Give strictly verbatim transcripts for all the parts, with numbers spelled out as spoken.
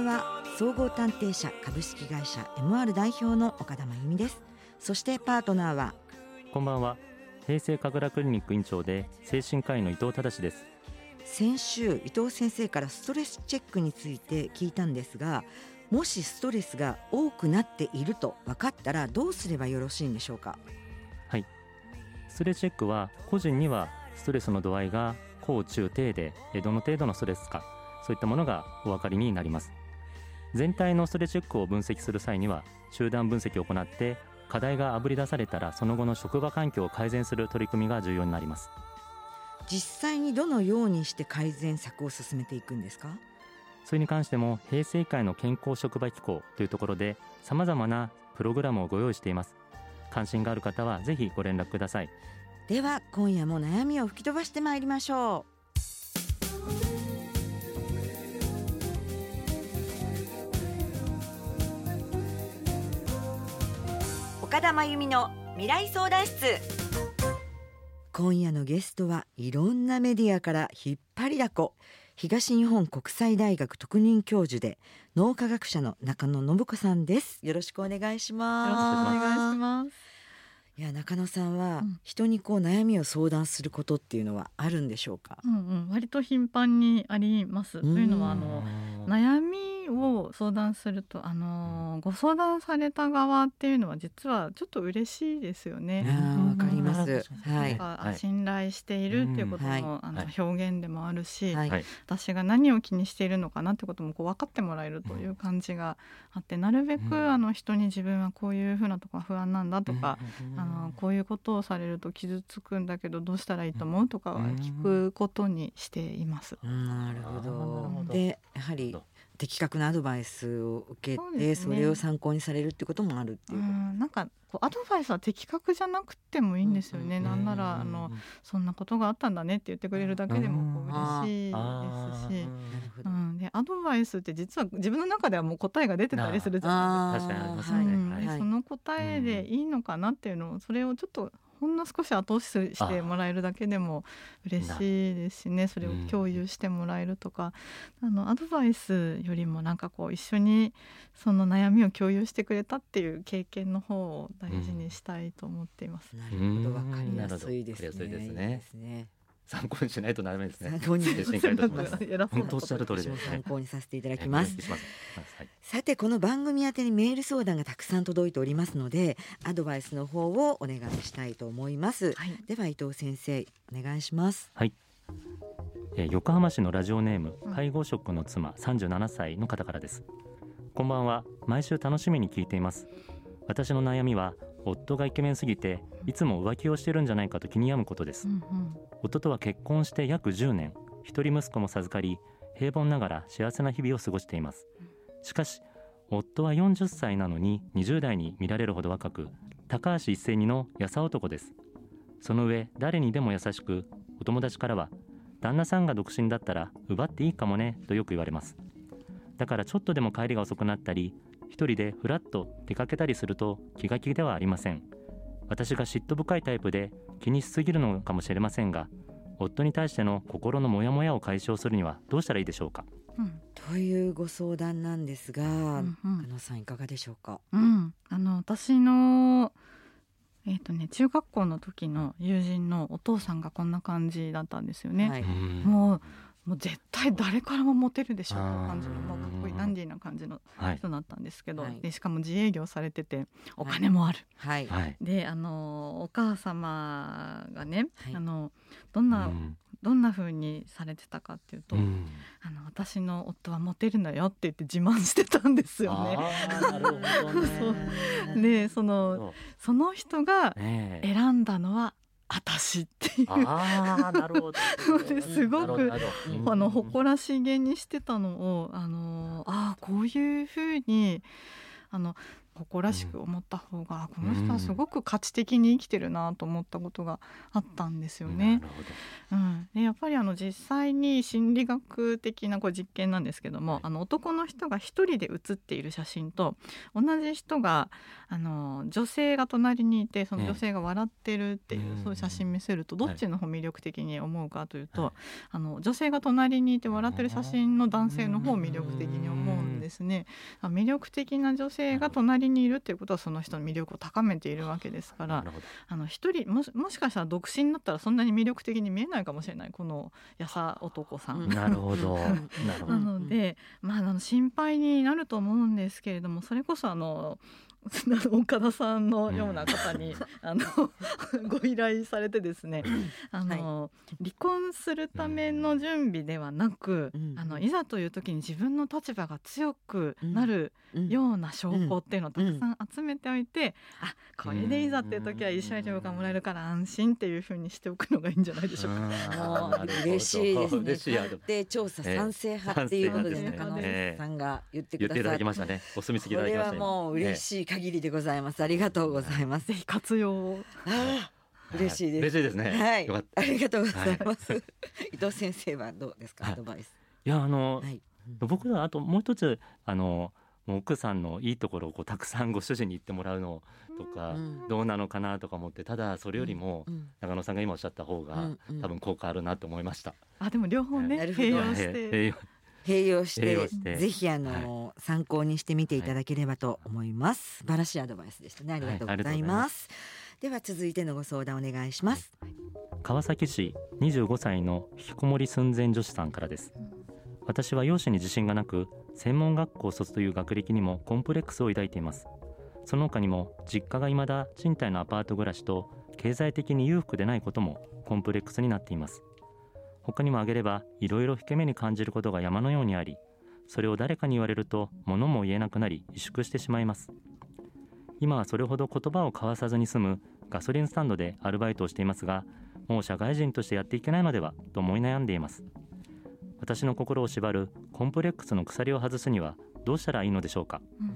は総合探偵社株式会社 エムアール 代表の岡田真由美です。そしてパートナーは、 こんばんは、平成神楽クリニック院長で精神科医の伊藤忠です。 先週伊藤先生からストレスチェックについて聞いたんですが、もしストレスが多くなっていると分かったらどうすればよろしいんでしょうか。 はい、ストレスチェックは個人にはストレスの度合いが高中低でどの程度のストレスか、そういったものがお分かりになります。全体のストレスチェックを分析する際には集団分析を行って、課題があぶり出されたらその後の職場環境を改善する取り組みが重要になります。 実際にどのようにして改善策を進めていくんですか。 それに関しても平成医会の健康職場機構というところでさまざまなプログラムをご用意しています。関心がある方はぜひご連絡ください。 では今夜も悩みを吹き飛ばしてまいりましょう。岡田真由美の未来相談室。今夜のゲストはいろんなメディアから引っ張りだこ、東日本国際大学特任教授で脳科学者の中野信子さんです。よろしくお願いします。 よろしくお願いします。 いや、中野さんはうん人にこう悩みを相談することっていうのはあるんでしょうか。 うんうん、割と頻繁にあります。というのはあの悩みを相談すると、あのご相談された側っていうのは実はちょっと嬉しいですよね。 あーわかります。 うんはいなんかあ信頼しているっていうことの、 はいあのはい表現でもあるし、 はいはい、 私が何を気にしているのかなってこともこう分かってもらえるという感じがあって、なるべく、 うんあの人に自分はこういうふうなとこが不安なんだとか、 うんあのこういうことをされると傷つくんだけどどうしたらいいと思うとかは聞くことにしています。 なるほあーなるど。 ほどでやはり的確なアドバイスを受けそうて そ,、 ですねれを参考にされるっていうこともあるっていううこと。 んなんかこうアドバイスは的確じゃなくてもいいんですよね。 うんなんならあのそんなことがあったんだねって言ってくれるだけでもこう嬉しいですし、 なるほど。 うん、でアドバイスって実は自分の中ではもう答えが出てたりするじゃないですか。 確かにありますはいよね。 うんはいはいでその答えでいいのかなっていうのを、それをちょっとほんの少し後押ししてもらえるだけでも嬉しいですしね。それを共有してもらえるとか、あのアドバイスよりもなんかこう一緒にその悩みを共有してくれたっていう経験の方を大事にしたいと思っています。 なるほど、わかりやすいですね。 うんなるほどわかりやすいですねいいですね。 参考にしないとダメですね。 参考に精神科医としては偉そうなこと本当おっしゃる通りですね私も参。考にさせていただきます。 お願いします。はい、 さてこの番組宛てにメール相談がたくさん届いておりますので、アドバイスの方をお願いしたいと思います。 はい、 では伊藤先生お願いします。 はいえー横浜市のラジオネームうん介護職の妻さんじゅうななさいの方からです。こんばんは。毎週楽しみに聞いています。私の悩みは夫がイケメンすぎていつも浮気をしてるんじゃないかと気に病むことです。 うんうん夫とは結婚して約じゅうねん、一人息子も授かり平凡ながら幸せな日々を過ごしています。しかし夫はよんじゅっさいなのににじゅう代に見られるほど若く、高橋一生にの優男です。その上誰にでも優しく、お友達からは旦那さんが独身だったら奪っていいかもねとよく言われます。だからちょっとでも帰りが遅くなったり一人でふらっと出かけたりすると気が気ではありません。私が嫉妬深いタイプで気にしすぎるのかもしれませんが、夫に対しての心のモヤモヤを解消するにはどうしたらいいでしょうか。 うんというご相談なんですが、 うんうん加野さんいかがでしょうか。 うん、あの私の、えーとね、中学校の時の友人のお父さんがこんな感じだったんですよね。 はい、 もうもう絶対誰からもモテるでしょうってあー感じの、もうかっこいいダンディーな感じのはい人だったんですけど、 はいでしかも自営業されててお金もある、 はいはいであのお母様がね、 はいあのどんな、 うんどんな風にされてたかっていうと、 うんあの私の夫はモテるんだよって言って自慢してたんですよね。 あーなるほどね。 でそのそうその人がねえ選んだのは私っていうああなるほど。 ですごくなるほどうんあの誇らしげにしてたのを、あのあこういうふうにあの誇らしく思った方が、この人はすごく価値的に生きてるなと思ったことがあったんですよね。 なるほど。 うん、でやっぱりあの実際に心理学的なこう実験なんですけども、はい、あの男の人が一人で写っている写真と同じ人があの女性が隣にいてその女性が笑ってるっていう、ね、そういう写真見せるとどっちの方魅力的に思うかというと、はい、あの女性が隣にいて笑ってる写真の男性の方を魅力的に思うんですね。魅力的な女性が隣にいるっていうことはその人の魅力を高めているわけですから、あの一人 もし、もしかしたら独身だったらそんなに魅力的に見えないかもしれない、このやさ男さん。 なるほどなので、まあ、あの心配になると思うんですけれども、それこそあの岡田さんのような方に、うん、あのご依頼されてですね、あの、はい、離婚するための準備ではなく、うん、あのいざという時に自分の立場が強くなるような証拠っていうのをたくさん集めておいて、うんうん、あ、これでいざっていう時は慰謝料がもらえるから安心っていう風にしておくのがいいんじゃないでしょうか。 嬉しいですね。鑑定調査賛成派っていうことで中野さんが言ってくださって、 言っていただきましたね。お墨付きいただきましたね。 これはもう嬉しい限りでございます。ありがとうございます。 ぜひ活用を。 あ嬉しいです。 嬉しいですね。 はい。 よかった。 ありがとうございます。はい、伊藤先生はどうですか、はい、アドバイス。 いやあの、はい、僕はあともう一つあのもう奥さんのいいところをこうたくさんご主人に言ってもらうのとか、うん、どうなのかなとか思って、ただそれよりも、うん、中野さんが今おっしゃった方が、うんうん、多分効果あるなと思いました。 あでも両方ね、はい、併用して。 併用してぜひあの、はい、参考にしてみていただければと思います。素晴らしいアドバイスでしたね。ありがとうございます。はい、では続いてのご相談お願いします。はい、 川崎市にじゅうごさいの引きこもり寸前女子さんからです。私は容姿に自信がなく、専門学校卒という学歴にもコンプレックスを抱いています。その他にも実家が未だ賃貸のアパート暮らしと経済的に裕福でないこともコンプレックスになっています。他にも挙げればいろいろ引け目に感じることが山のようにあり、それを誰かに言われると物も言えなくなり萎縮してしまいます。今はそれほど言葉を交わさずに済むガソリンスタンドでアルバイトをしていますが、もう社会人としてやっていけないのではと思い悩んでいます。私の心を縛るコンプレックスの鎖を外すにはどうしたらいいのでしょうか。 うん、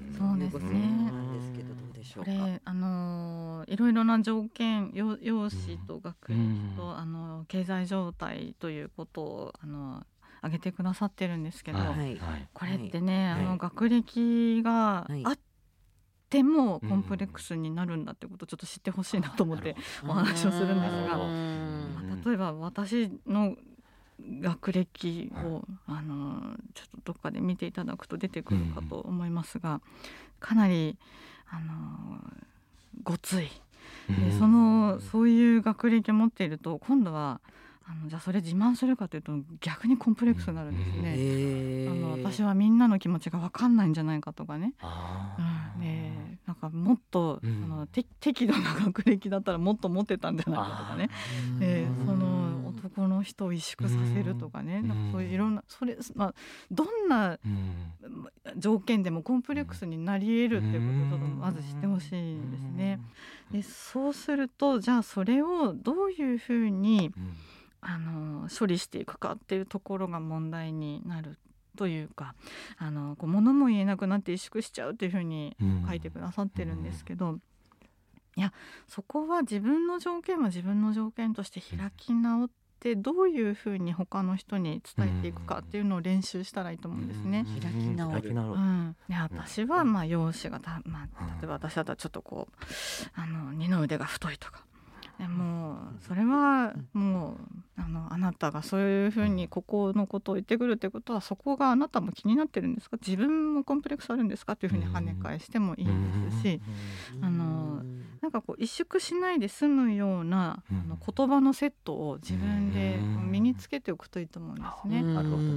そうですね。これあのいろいろな条件、容姿と学歴と、うん、あの経済状態ということをあの挙げてくださってるんですけど、はい、これってね、はい、あの学歴があってもコンプレックスになるんだってことをちょっと知ってほしいなと思ってお話をするんですが、まあ、例えば私の学歴をあのちょっとどっかで見ていただくと出てくるかと思いますが、かなりあのごついで、そのそういう学歴を持っていると今度はあのじゃあそれ自慢するかというと逆にコンプレックスになるんですね。あの私はみんなの気持ちが分かんないんじゃないかとかね、うん、でなんかもっと、うん、あの適度な学歴だったらもっと持ってたんじゃないかとかね、でその男の人を萎縮させるとかね、なんかそういういろんなそれ、まあ、どんな条件でもコンプレックスになり得るっていうことをまず知ってほしいんですね。でそうするとじゃあそれをどういうふうにあの処理していくかっていうところが問題になるというか、あのこう物も言えなくなって萎縮しちゃうっていうふうに書いてくださってるんですけど、うん、いやそこは自分の条件は自分の条件として開き直ってどういうふうに他の人に伝えていくかっていうのを練習したらいいと思うんですね。 開き直る、 うん、で私はまあ容姿がた、まあ、例えば私だったらちょっとこうあの二の腕が太いとか、でもそれはもうあのあなたがそういうふうにここのことを言ってくるってことはそこがあなたも気になってるんですか、自分もコンプレックスあるんですかっていうふうに跳ね返してもいいですし、あのなんかこう萎縮しないで済むようなあの言葉のセットを自分で身につけておくといいと思うんですね。 なるほど、うん、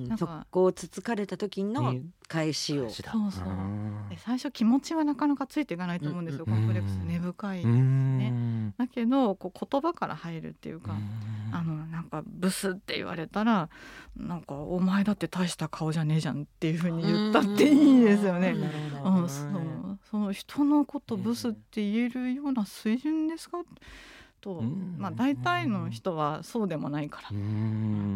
なんかそこをつつかれた時の返しを、 そうそうで最初気持ちはなかなかついていかないと思うんですよ、コンプレックス根深いですね。だけどこう言葉から入るっていうか、あのなんかブスって言われたらなんかお前だって大した顔じゃねえじゃんっていう風に言ったっていいですよね。うん、そのその人のことブスって言えるような水準ですか、 と、まあ、大体の人はそうでもないから、 うん、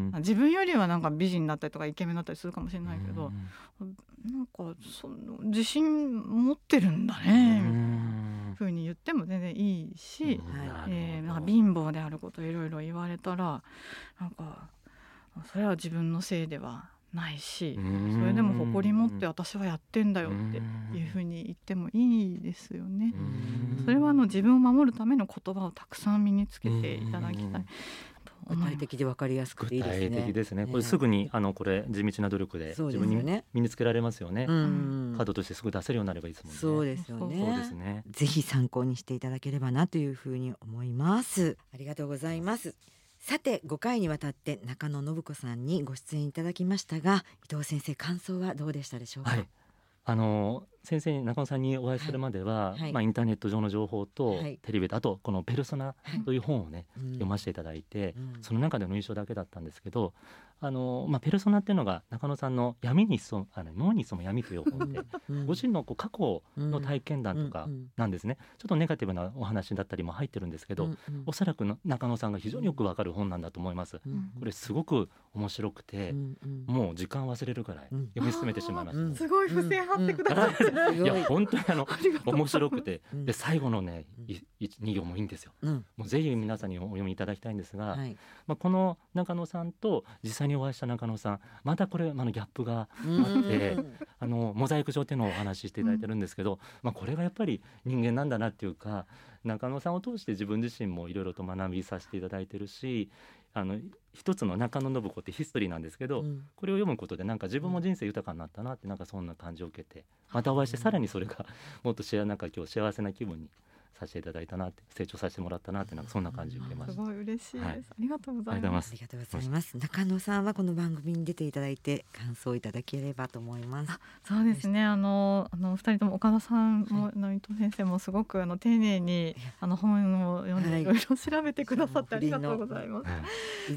自分よりはなんか美人だったりとかイケメンだったりするかもしれないけど、なんかその自信持ってるんだねふうに言っても全然いいし、えー、なんか貧乏であることをいろいろ言われたらなんかそれは自分のせいではないし、それでも誇り持って私はやってんだよっていうふうに言ってもいいですよね。それはあの自分を守るための言葉をたくさん身につけていただきたい。 具体的で分かりやすくていいですね。 具体的ですね。これすぐにあのこれ地道な努力で自分に身につけられますよね。カードとしてすぐ出せるようになればいいですもんね。 そうですよね。そうですね。ぜひ参考にしていただければなというふうに思います。ありがとうございます。さてごかいにわたって中野信子さんにご出演いただきましたが、伊藤先生感想はどうでしたでしょうか。はい、 あの先生中野さんにお会いするまでは、はいまあ、インターネット上の情報と、はい、テレビであとこのペルソナという本をね、はい、読ませていただいて、うん、その中での印象だけだったんですけど、あの、まあ、ペルソナっていうのが中野さんの闇に潜むあの脳に潜む闇という本で、うん、ご自身のこう過去の体験談とかなんですね、うん、ちょっとネガティブなお話だったりも入ってるんですけど、うん、おそらくの中野さんが非常によくわかる本なんだと思います、うん、これすごく面白くて、うん、もう時間忘れるくらい読み進めてしまいました、うん、 すごい付箋貼ってくださって、 うん、いや本当にあの面白くて、で最後のねに行もいいんですよ、うん、もうぜひ皆さんにお読みいただきたいんですが、はいまあ、この中野さんと実際にお会いした中野さん、またこれあのギャップがあってあのモザイク上っていうのをお話ししていただいてるんですけど、まあ、これがやっぱり人間なんだなっていうか、中野さんを通して自分自身もいろいろと学びさせていただいてるし、あの一つの中野信子ってヒストリーなんですけど、うん、これを読むことでなんか自分も人生豊かになったなって、なんかそんな感じを受けて、またお会いしてさらにそれがもっと幸なんか今日幸せな気分にさせていただいたなって、成長させてもらったなって、なんかそんな感じを受けました。 すごい嬉しいです、はい、ありがとうございます。 ありがとうございます。中野さんはこの番組に出ていただいて感想いただければと思います。 あ、そうですね、あのあのふたりとも岡田さんも、はい、の伊藤先生もすごくあの丁寧にあの本を読んでいろいろ調べてくださってありがとうございます、はい、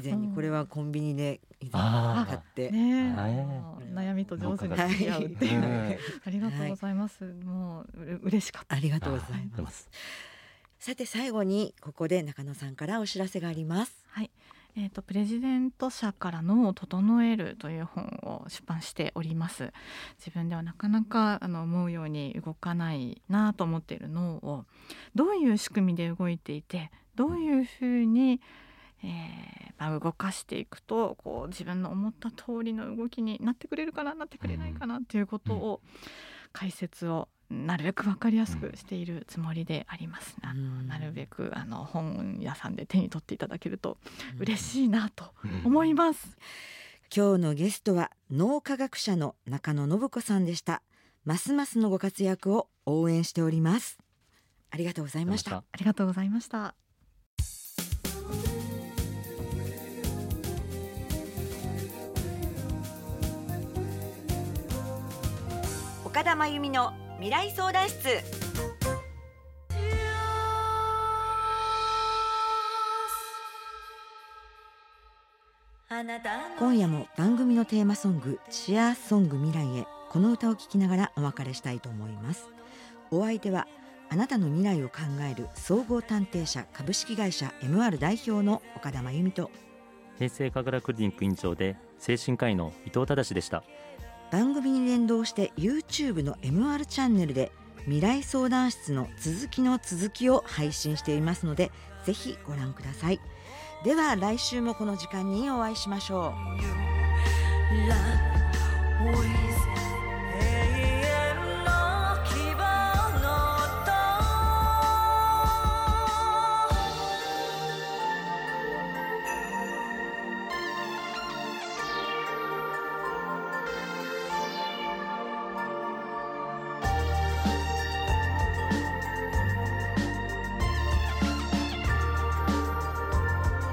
以前にこれはコンビニで以前買って、 ね、悩みと上手に付き合うっていう、はい、ありがとうございます、はい、もうう嬉しかった。 ありがとうございます。さて最後にここで中野さんからお知らせがあります。 はい、えーと、プレジデント社から脳を整えるという本を出版しております。自分ではなかなかあの思うように動かないなと思っている脳をどういう仕組みで動いていて、どういうふうに、えーまあ、動かしていくとこう自分の思った通りの動きになってくれるかな、なってくれないかなということを解説をなるべく分かりやすくしているつもりであります。あのなるべくあの本屋さんで手に取っていただけると嬉しいなと思います。 今日のゲストは脳科学者の中野信子さんでした。ますますのご活躍を応援しております。ありがとうございました。 ありがとうございました。 岡田真由美の未来相談室。 今夜も番組のテーマソングチアソング未来へ、この歌を聴きながらお別れしたいと思います。お相手はあなたの未来を考える総合探偵社株式会社 エムアール 代表の岡田真由美と、 平成神楽クリニック院長で精神科医の伊藤忠でした。 番組に連動して YouTube の エムアール チャンネルで未来相談室の続きの続きを配信していますので、ぜひご覧ください。では来週もこの時間にお会いしましょう。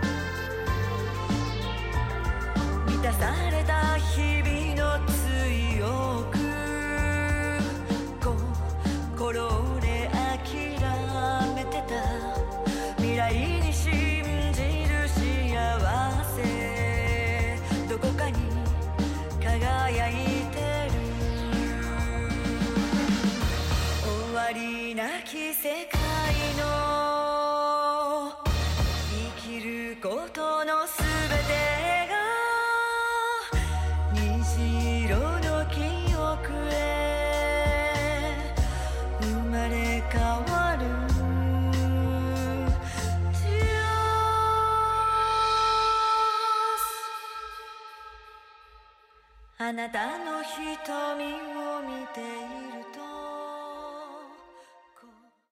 満たされた日々のつい事のすべてが虹色の記憶へ生まれ変わる。あなたの瞳を見ている